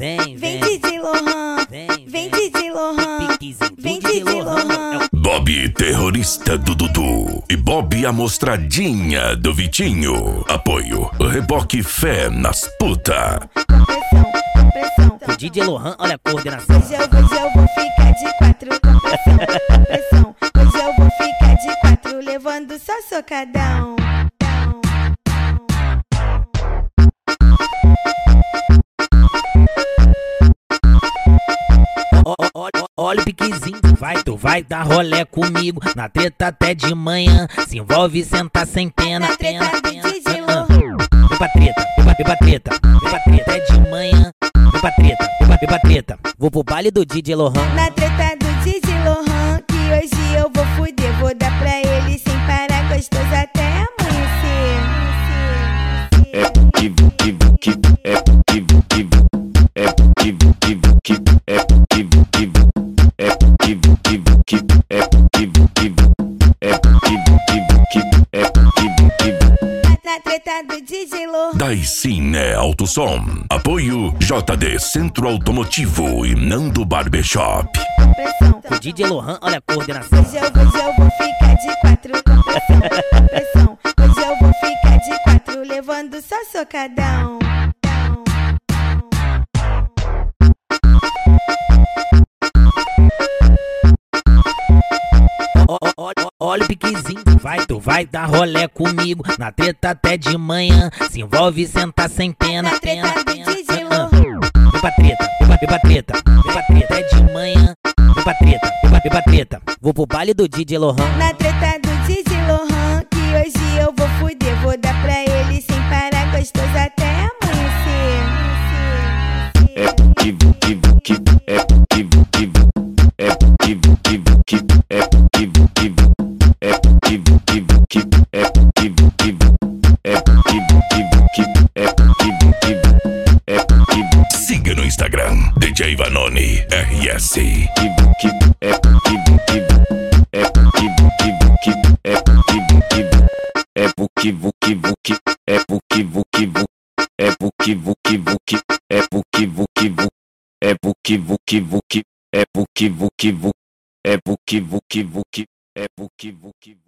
Vem DJ Lohan, vem DJ Lohan, vem DJ Lohan. Bob terrorista do Dudu e Bob amostradinha do Vitinho. Apoio Reboque Fé nas puta. Com pressão. O DJ Lohan, olha a coordenação. Hoje eu vou ficar de quatro com pressão. Hoje eu vou ficar de quatro levando só socadão. Olha o piquezinho, tu vai dar rolé comigo. Na treta até de manhã, se envolve, senta sem pena. Na treta do DJ Lohan. Vem pra treta, vem pra treta, vem pra treta é de manhã. Vem pra treta, vem pra treta. Vou pro baile do DJ Lohan. Na treta do DJ Lohan, que hoje eu vou fuder. Vou dar pra ele sem parar, gostoso até amanhecer. É que é Na treta do DJ Lohan. Daí sim é Alto Som. Apoio JD Centro Automotivo e Nando Barbershop. Com pressão. O DJ Lohan, olha a coordenação. Hoje eu vou ficar de quatro com pressão. Hoje eu vou ficar de quatro levando só socadão. Olha o piquezinho, tu vai dar rolé comigo. Na treta até de manhã, se envolve, senta sem pena. Na treta do DJ Lohan. Vem pra treta, vem pra treta, vem pra treta é de manhã. Vem pra treta, vem pra treta. Vou pro baile do DJ Lohan. Na treta do DJ Lohan, que hoje eu vou fuder. Vou dar pra ele sem parar, gostoso até amanhecer. Siga no Instagram DJ Vanoni RS. É